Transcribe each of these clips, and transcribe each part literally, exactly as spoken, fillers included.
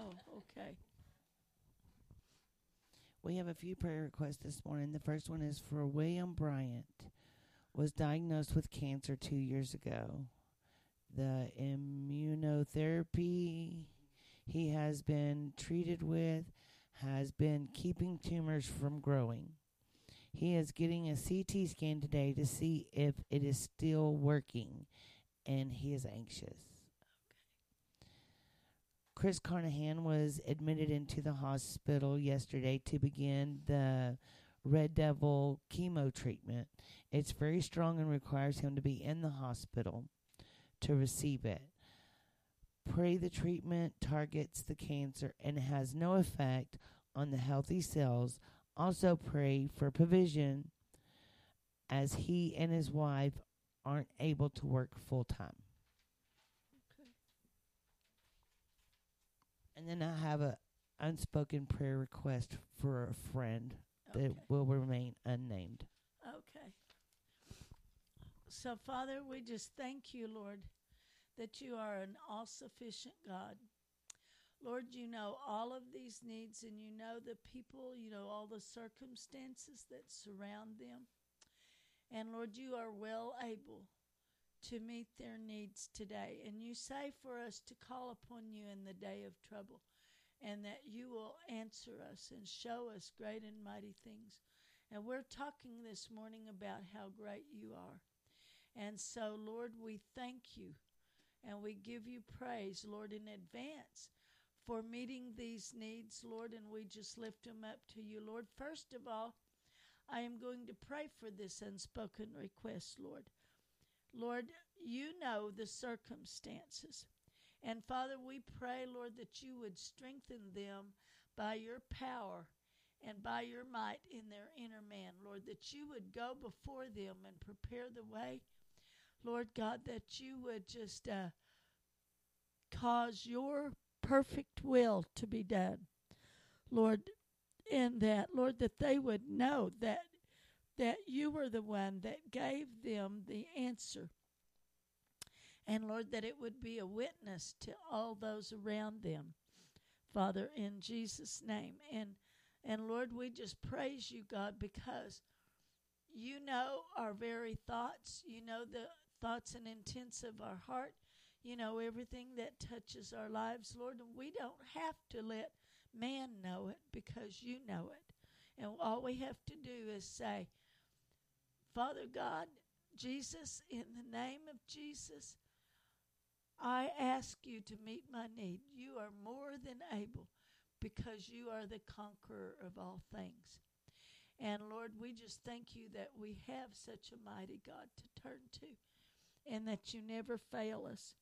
Oh, okay. We have a few prayer requests this morning. The first one is for William Bryant. Was diagnosed with cancer two years ago. The immunotherapy he has been treated with has been keeping tumors from growing. He is getting a C T scan today to see if it is still working, and he is anxious. Chris Carnahan was admitted into the hospital yesterday to begin the Red Devil chemo treatment. It's very strong and requires him to be in the hospital to receive it. Pray the treatment targets the cancer and has no effect on the healthy cells. Also pray for provision as he and his wife aren't able to work full time. Okay. And then I have a unspoken prayer request for a friend that Okay. will remain unnamed. Okay. So, Father, we just thank you, Lord, that you are an all-sufficient God. Lord, you know all of these needs, and you know the people, you know all the circumstances that surround them. And, Lord, you are well able to meet their needs today. And you say for us to call upon you in the day of trouble, and that you will answer us and show us great and mighty things. And we're talking this morning about how great you are. And so, Lord, we thank you and we give you praise, Lord, in advance for meeting these needs, Lord, and we just lift them up to you, Lord. First of all, I am going to pray for this unspoken request, Lord. Lord, you know the circumstances. And Father, we pray, Lord, that you would strengthen them by your power and by your might in their inner man, Lord, that you would go before them and prepare the way. Lord God, that you would just uh, cause your perfect will to be done. Lord, in that, Lord, that they would know that that you were the one that gave them the answer. And Lord, that it would be a witness to all those around them, Father, in Jesus' name. And and Lord, we just praise you, God, because you know our very thoughts. You know the thoughts and intents of our heart. You know everything that touches our lives, Lord. And we don't have to let man know it because you know it. And all we have to do is say, Father God, Jesus, in the name of Jesus, I ask you to meet my need. You are more than able because you are the conqueror of all things. And Lord, we just thank you that we have such a mighty God to turn to and that you never fail us.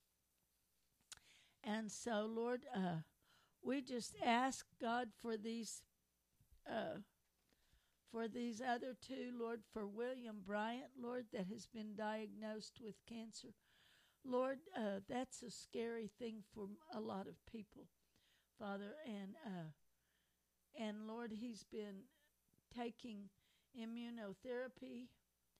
And so, Lord, uh, we just ask God for these uh, for these other two, Lord, for William Bryant, Lord, that has been diagnosed with cancer. Lord, uh, that's a scary thing for a lot of people, Father. And, uh, and Lord, he's been taking immunotherapy,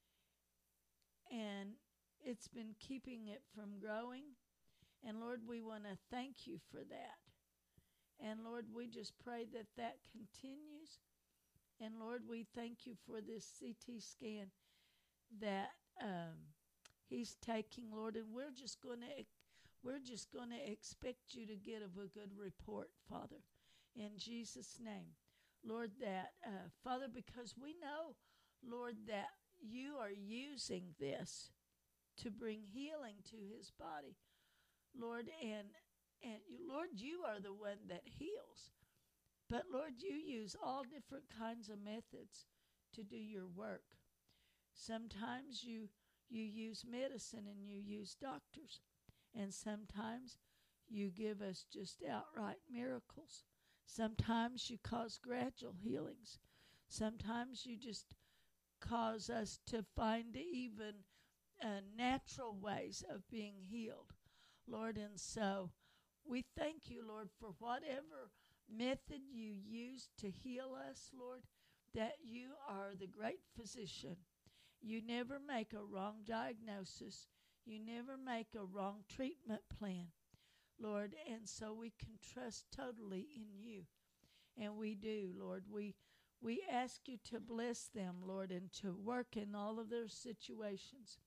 and it's been keeping it from growing. And, Lord, we want to thank you for that. And, Lord, we just pray that that continues. And, Lord, we thank you for this C T scan that um, he's taking, Lord. And we're just going to we're just going to expect you to get a good report, Father, in Jesus' name. Lord, that, uh, Father, because we know, Lord, that you are using this to bring healing to his body, Lord. And, and you, Lord, you are the one that heals. But, Lord, you use all different kinds of methods to do your work. Sometimes you you use medicine and you use doctors. And sometimes you give us just outright miracles. Sometimes you cause gradual healings. Sometimes you just cause us to find even uh, natural ways of being healed, Lord. And so we thank you, Lord, for whatever method you use to heal us, Lord, that you are the great physician. You never make a wrong diagnosis. You never make a wrong treatment plan. Lord, and so we can trust totally in you. And we do, Lord. We we ask you to bless them, Lord, and to work in all of their situations.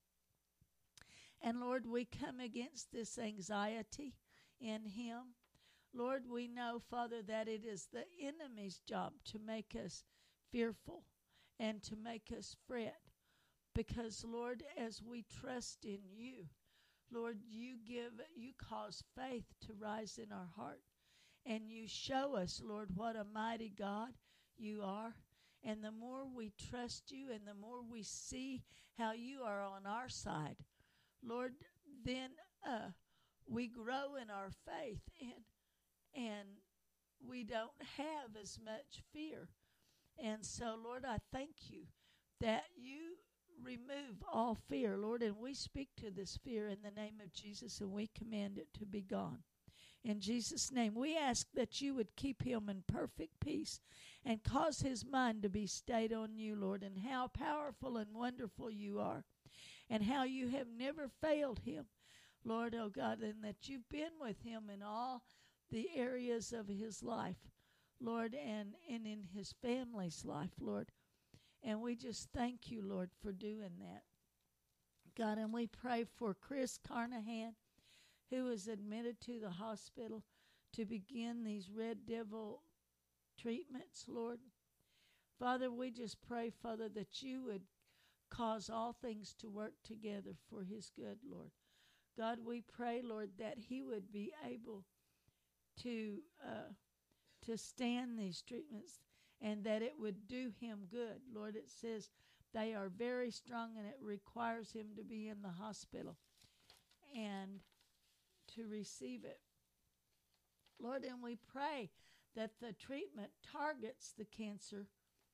And Lord, we come against this anxiety in him. Lord, we know, Father, that it is the enemy's job to make us fearful and to make us fret. Because, Lord, as we trust in you, Lord, you give, you cause faith to rise in our heart. And you show us, Lord, what a mighty God you are. And the more we trust you and the more we see how you are on our side, Lord, then uh, we grow in our faith and and we don't have as much fear. And so, Lord, I thank you that you remove all fear, Lord, and we speak to this fear in the name of Jesus, and we command it to be gone. In Jesus' name, we ask that you would keep him in perfect peace and cause his mind to be stayed on you, Lord, and how powerful and wonderful you are, and how you have never failed him, Lord, oh God, and that you've been with him in all the areas of his life, Lord, and, and in his family's life, Lord. And we just thank you, Lord, for doing that. God, and we pray for Chris Carnahan, who was admitted to the hospital to begin these red devil treatments, Lord. Father, we just pray, Father, that you would cause all things to work together for his good, Lord. God, we pray, Lord, that he would be able to uh, to stand these treatments and that it would do him good. Lord, it says they are very strong and it requires him to be in the hospital and to receive it. Lord, and we pray that the treatment targets the cancer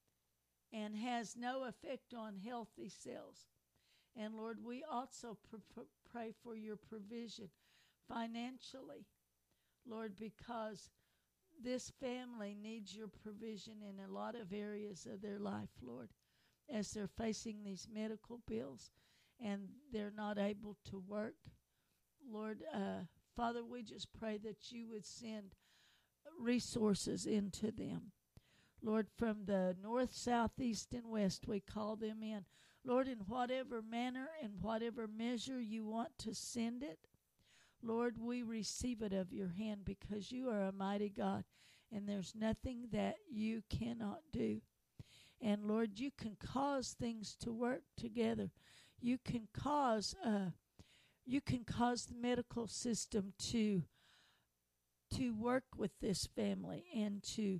and has no effect on healthy cells. And Lord, we also pr- pr- pray for your provision financially, Lord, because this family needs your provision in a lot of areas of their life, Lord, as they're facing these medical bills and they're not able to work. Lord, uh, Father, we just pray that you would send resources into them. Lord, from the north, south, east, and west, we call them in. Lord, in whatever manner and whatever measure you want to send it, Lord, we receive it of your hand because you are a mighty God, and there's nothing that you cannot do. And Lord, you can cause things to work together. You can cause uh, you can cause the medical system to to work with this family and to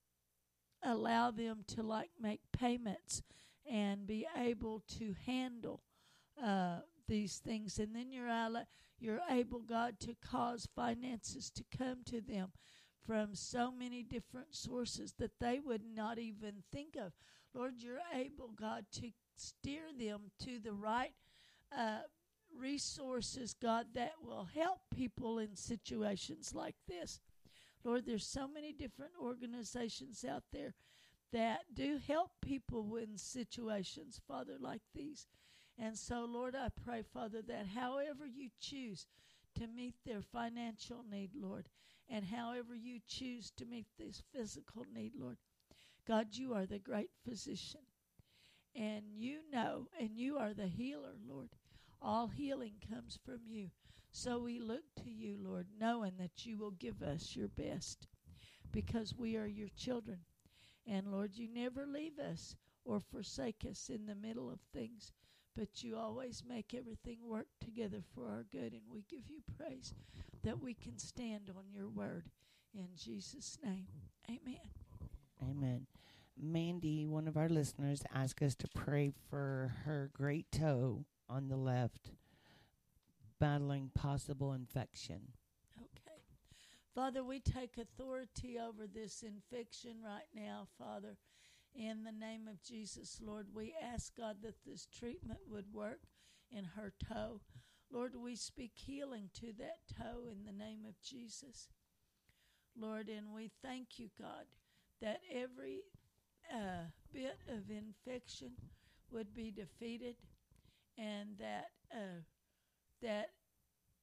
allow them to like make payments and be able to handle uh, these things. And then you're you're able, God, to cause finances to come to them from so many different sources that they would not even think of. Lord, you're able, God, to steer them to the right uh, resources, God, that will help people in situations like this. Lord, there's so many different organizations out there that do help people in situations, Father, like these. And so, Lord, I pray, Father, that however you choose to meet their financial need, Lord, and however you choose to meet this physical need, Lord, God, you are the great physician. And you know, and you are the healer, Lord. All healing comes from you. So we look to you, Lord, knowing that you will give us your best because we are your children. And, Lord, you never leave us or forsake us in the middle of things, but you always make everything work together for our good. And we give you praise that we can stand on your word. In Jesus' name, amen. Amen. Mandy, one of our listeners, asked us to pray for her great toe on the left, battling possible infection. Okay. Father, we take authority over this infection right now, Father. In the name of Jesus, Lord, we ask, God, that this treatment would work in her toe. Lord, we speak healing to that toe in the name of Jesus. Lord, and we thank you, God, that every uh, bit of infection would be defeated and that uh, that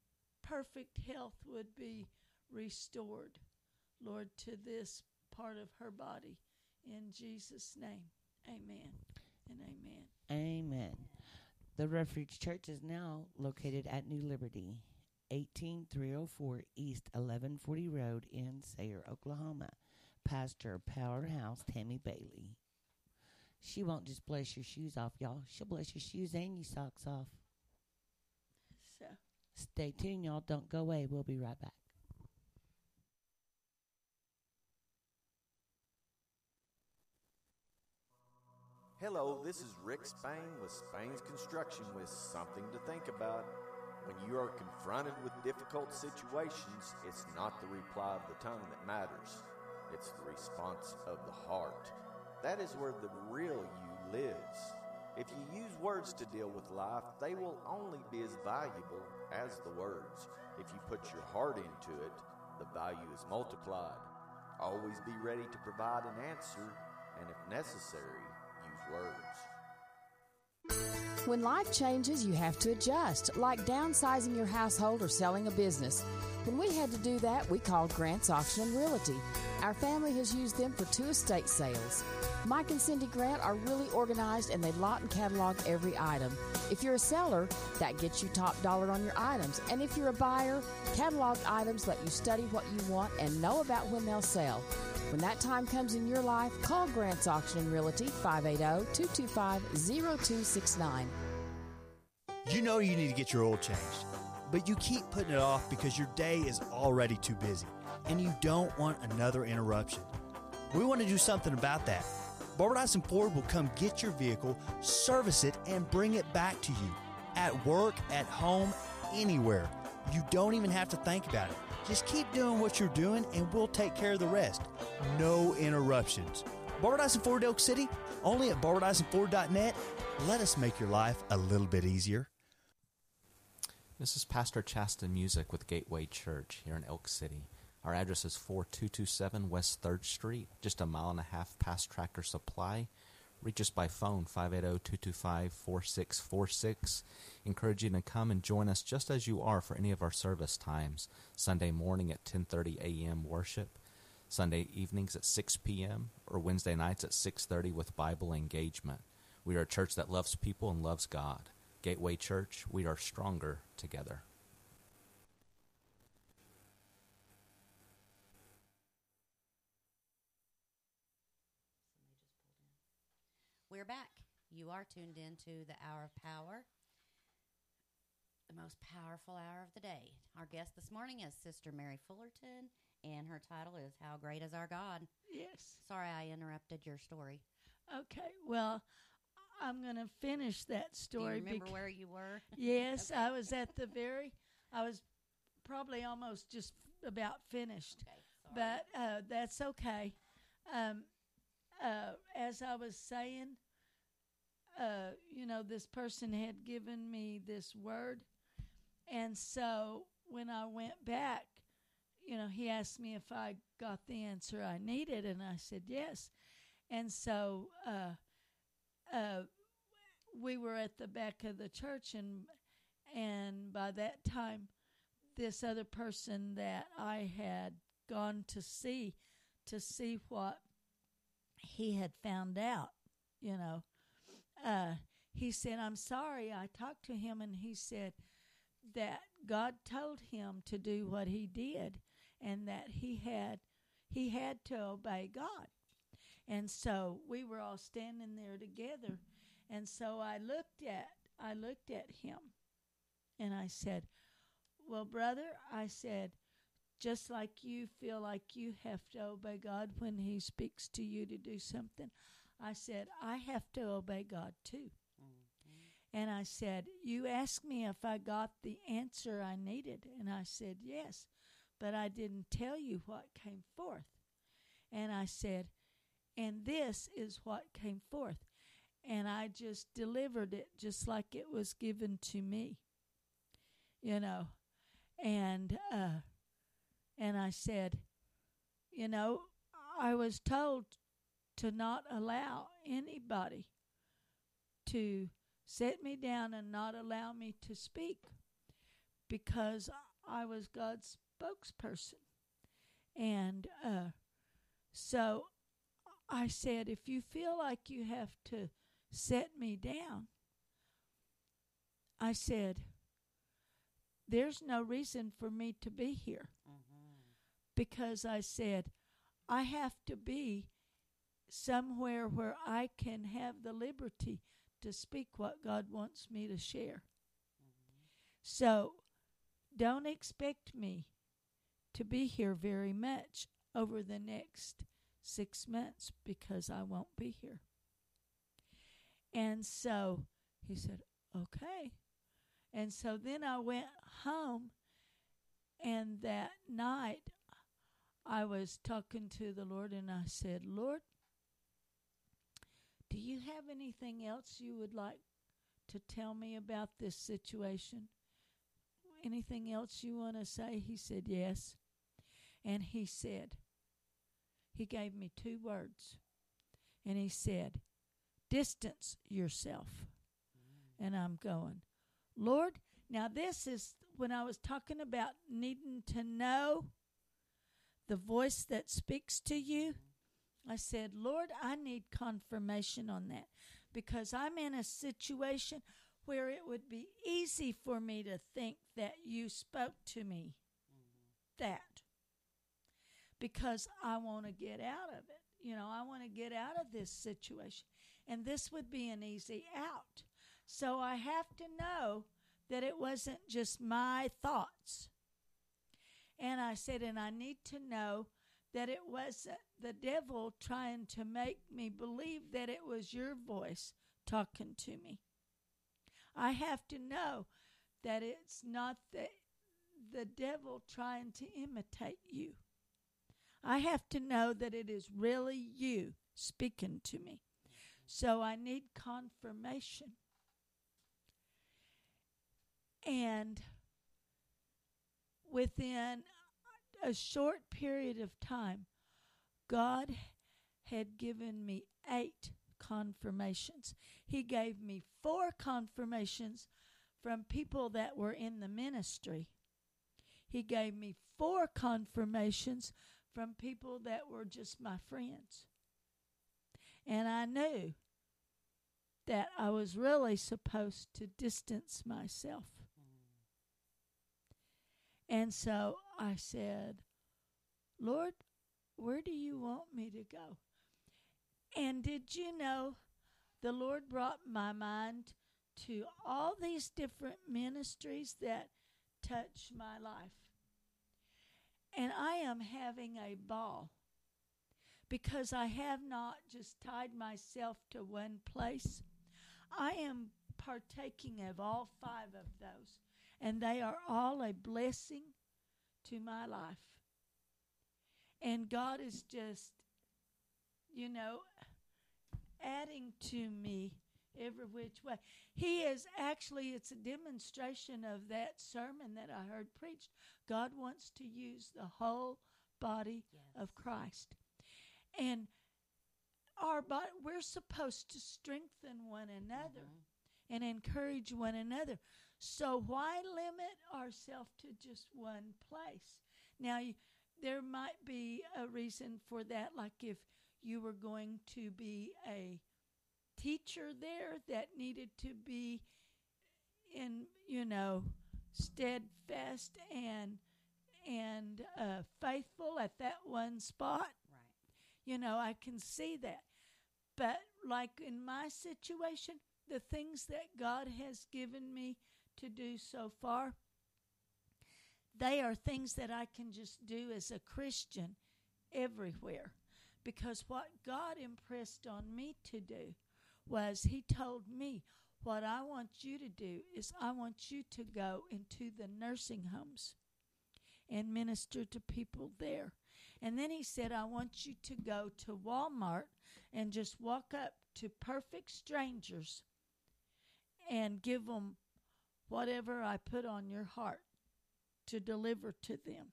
perfect health would be restored, Lord, to this part of her body. In Jesus' name, amen and amen. Amen. The Refuge Church is now located at New Liberty, eighteen three oh four East eleven forty Road in Sayre, Oklahoma. Pastor Powerhouse Tammy Bailey. She won't just bless your shoes off, y'all. She'll bless your shoes and your socks off. So, stay tuned, y'all. Don't go away. We'll be right back. Hello, this is Rick Spain with Spain's Construction with something to think about. When you are confronted with difficult situations, it's not the reply of the tongue that matters. It's the response of the heart. That is where the real you lives. If you use words to deal with life, they will only be as valuable as the words. If you put your heart into it, the value is multiplied. Always be ready to provide an answer, and if necessary, use words. When life changes, you have to adjust, like downsizing your household or selling a business. When we had to do that, we called Grant's Auction and Realty. Our family has used them for two estate sales. Mike and Cindy Grant are really organized, and they lot and catalog every item. If you're a seller, that gets you top dollar on your items. And if you're a buyer, catalog items let you study what you want and know about when they'll sell. When that time comes in your life, call Grant's Auction and Realty, five eight zero, two two five, zero two six nine. You know you need to get your oil changed, but you keep putting it off because your day is already too busy, and you don't want another interruption. We want to do something about that. Barbara Dyson Ford will come get your vehicle, service it, and bring it back to you. At work, at home, anywhere. You don't even have to think about it. Just keep doing what you're doing, and we'll take care of the rest. No interruptions. Barbara Dyson Ford Elk City, only at barbara dyson ford dot net. Let us make your life a little bit easier. This is Pastor Chaston Music with Gateway Church here in Elk City. Our address is forty-two twenty-seven West third Street, just a mile and a half past Tractor Supply. Reach us by phone, five eight zero, two two five, four six four six. Encourage you to come and join us just as you are for any of our service times. Sunday morning at ten thirty a.m. worship, Sunday evenings at six p.m., or Wednesday nights at six thirty with Bible engagement. We are a church that loves people and loves God. Gateway Church, we are stronger together. We're back. You are tuned into the Hour of Power, the most powerful hour of the day. Our guest this morning is Sister Mary Fullerton, and her title is How Great Is Our God? yes. Sorry I interrupted your story. Okay, well, I'm going to finish that story. Do you remember bec- where you were? Yes, Okay. I was at the very, I was probably almost just about finished. Okay, sorry. But uh, that's okay. Um, uh, as I was saying, uh, you know, this person had given me this word. And so when I went back, you know, he asked me if I got the answer I needed, and I said yes. And so uh, uh, we were at the back of the church, and and by that time, this other person that I had gone to see, to see what he had found out, you know, uh, he said, I'm sorry. I talked to him, and he said that God told him to do what he did, and that he had he had to obey God. And so we were all standing there together, and so I looked at I looked at him, and I said, well, brother, I said, just like you feel like you have to obey God when he speaks to you to do something, I said, I have to obey God too. Mm-hmm. And I said, you asked me if I got the answer I needed, and I said, yes, but I didn't tell you what came forth. And I said, and this is what came forth. And I just delivered it just like it was given to me, you know. And uh, and I said, you know, I was told to not allow anybody to set me down and not allow me to speak, because I was God's spokesperson. And uh, so I said, if you feel like you have to set me down, I said, there's no reason for me to be here. Mm-hmm. Because I said, I have to be somewhere where I can have the liberty to speak what God wants me to share. Mm-hmm. So don't expect me to be here very much over the next six months because I won't be here. And so he said, okay. And so then I went home, and that night I was talking to the Lord, and I said, Lord, do you have anything else you would like to tell me about this situation? Anything else you want to say? He said, yes. And he said, he gave me two words. And he said, distance yourself. Mm. And I'm going, Lord, now this is when I was talking about needing to know the voice that speaks to you. I said, Lord, I need confirmation on that because I'm in a situation where it would be easy for me to think that you spoke to me. Mm-hmm. That. Because I want to get out of it. You know, I want to get out of this situation. And this would be an easy out. So I have to know that it wasn't just my thoughts. And I said, and I need to know that it wasn't the devil trying to make me believe that it was your voice talking to me. I have to know that it's not the, the devil trying to imitate you. I have to know that it is really you speaking to me. So I need confirmation. And within a short period of time, God had given me eight confirmations. He gave me four confirmations from people that were in the ministry. He gave me four confirmations from people that were just my friends. And I knew that I was really supposed to distance myself. And so I said, Lord, where do you want me to go? And did you know the Lord brought my mind to all these different ministries that touch my life. And I am having a ball because I have not just tied myself to one place. I am partaking of all five of those, and they are all a blessing to my life. And God is just, you know, adding to me every which way. He is actually, it's a demonstration of that sermon that I heard preached. God wants to use the whole body yes. of Christ. And our body, we're supposed to strengthen one another mm-hmm. and encourage one another. So why limit ourselves to just one place? Now, you, there might be a reason for that, like if you were going to be a teacher there that needed to be in, you know, steadfast and and uh, faithful at that one spot. Right. You know, I can see that. But like in my situation, the things that God has given me to do so far, they are things that I can just do as a Christian everywhere. Because what God impressed on me to do was he told me, what I want you to do is I want you to go into the nursing homes and minister to people there. And then he said, I want you to go to Walmart and just walk up to perfect strangers and give them whatever I put on your heart to deliver to them.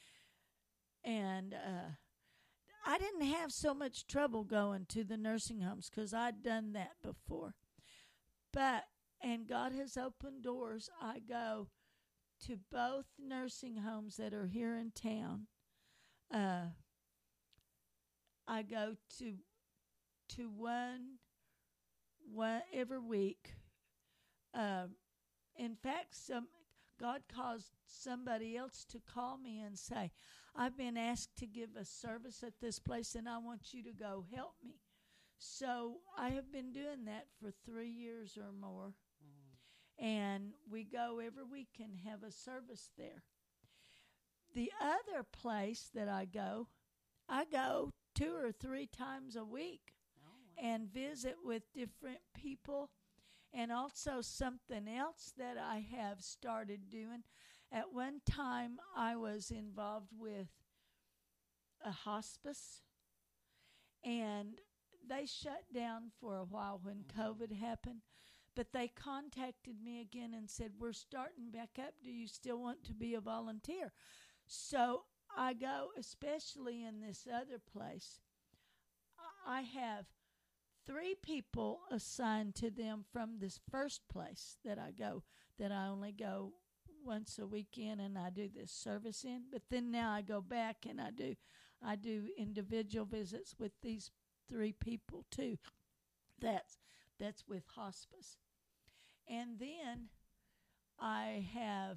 And uh, I didn't have so much trouble going to the nursing homes because I'd done that before. But, and God has opened doors. I go to both nursing homes that are here in town. Uh, I go to to one one every week. Uh, in fact, some God caused somebody else to call me and say, "I've been asked to give a service at this place, and I want you to go help me." So I have been doing that for three years or more. And we go every week and have a service there. The other place that I go, I go two or three times a week oh, wow. and visit with different people. And also something else that I have started doing. At one time, I was involved with a hospice. And they shut down for a while when COVID happened. But they contacted me again and said, "We're starting back up. Do you still want to be a volunteer?" So I go, especially in this other place. I have three people assigned to them from this first place that I go, that I only go once a weekend and I do this service in. But then now I go back and I do, I do individual visits with these three people too. That's that's with hospice. And then I have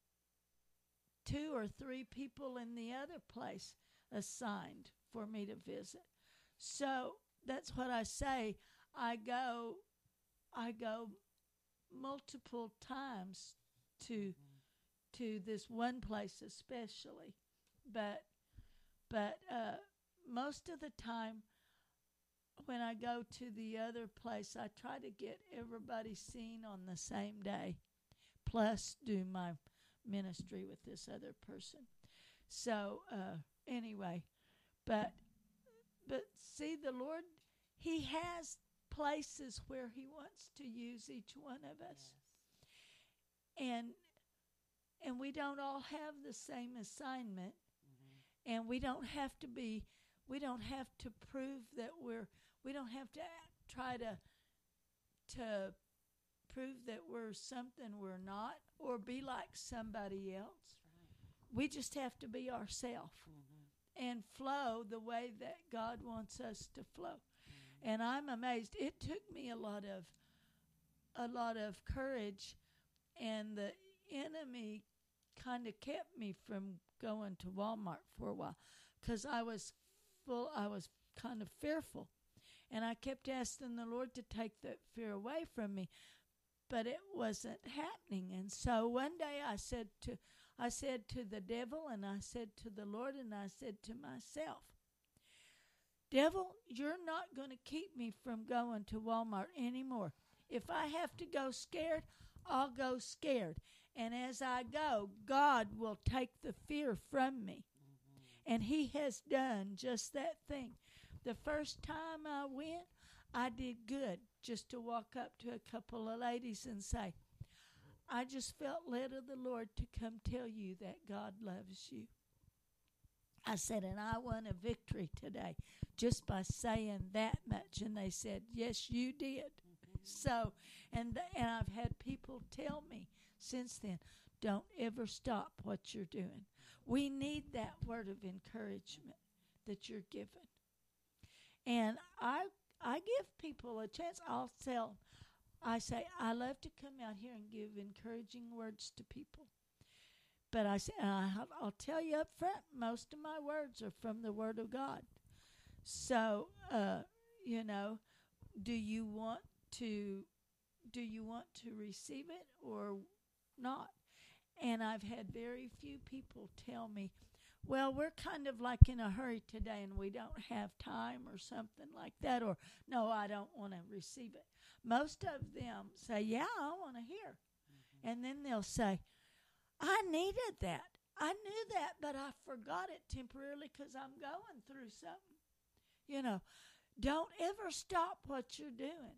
two or three people in the other place assigned for me to visit. So that's what I say. I go I go multiple times to mm-hmm. to this one place especially. But but uh, most of the time when I go to the other place, I try to get everybody seen on the same day, plus do my ministry with this other person. So uh, anyway, but but see, the Lord, He has places where He wants to use each one of us, yes. and and we don't all have the same assignment, mm-hmm. and we don't have to be. We don't have to prove that we're. We don't have to try to to prove that we're something we're not, or be like somebody else. Right. We just have to be ourselves mm-hmm. and flow the way that God wants us to flow. Mm-hmm. And I'm amazed. It took me a lot of a lot of courage, and the enemy kind of kept me from going to Walmart for a while because I was full. I was kind of fearful. And I kept asking the Lord to take that fear away from me, but it wasn't happening. And so one day I said to, I said to the devil, and I said to the Lord, and I said to myself, "Devil, you're not going to keep me from going to Walmart anymore. If I have to go scared, I'll go scared. And as I go, God will take the fear from me." Mm-hmm. And He has done just that thing. The first time I went, I did good just to walk up to a couple of ladies and say, "I just felt led of the Lord to come tell you that God loves you." I said, and I won a victory today just by saying that much. And they said, "Yes, you did." Mm-hmm. So, and, and I've had people tell me since then, don't ever stop what you're doing. We need that word of encouragement that you're given. And I I give people a chance. I'll tell, I say, I love to come out here and give encouraging words to people. But I say, and I, I'll tell you up front, most of my words are from the Word of God. So, uh, you know, do you want to do you want to receive it or not? And I've had very few people tell me, "Well, we're kind of like in a hurry today and we don't have time," or something like that, or "No, I don't want to receive it." Most of them say, "Yeah, I want to hear." Mm-hmm. And then they'll say, "I needed that. I knew that, but I forgot it temporarily because I'm going through something." You know, don't ever stop what you're doing.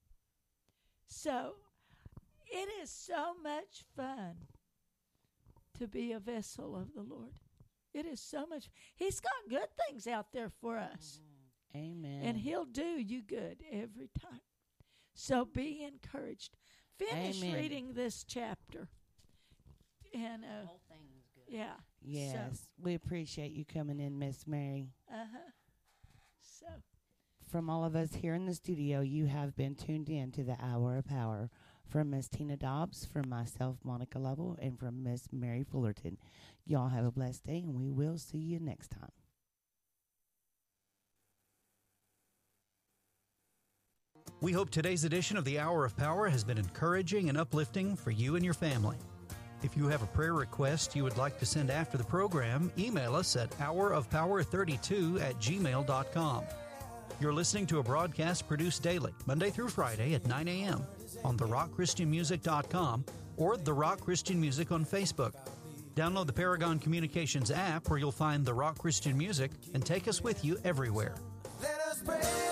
So it is so much fun to be a vessel of the Lord. It is so much. He's got good things out there for us. Mm-hmm. Amen. And He'll do you good every time. So be encouraged. Finish Amen. reading this chapter. And The uh, whole thing was good. yeah. Yes, we appreciate you coming in, Miss Mary. So, uh-huh. So, From all of us here in the studio, you have been tuned in to the Hour of Power. From Miss Tina Dobbs, from myself, Monica Lovell, and from Miss Mary Fullerton. Y'all have a blessed day, and we will see you next time. We hope today's edition of the Hour of Power has been encouraging and uplifting for you and your family. If you have a prayer request you would like to send after the program, email us at hour of power thirty-two at gmail dot com. You're listening to a broadcast produced daily, Monday through Friday at nine a.m. on the rock christian music dot com or The Rock Christian Music on Facebook. Download the Paragon Communications app where you'll find The Rock Christian Music and take us with you everywhere. Let us pray.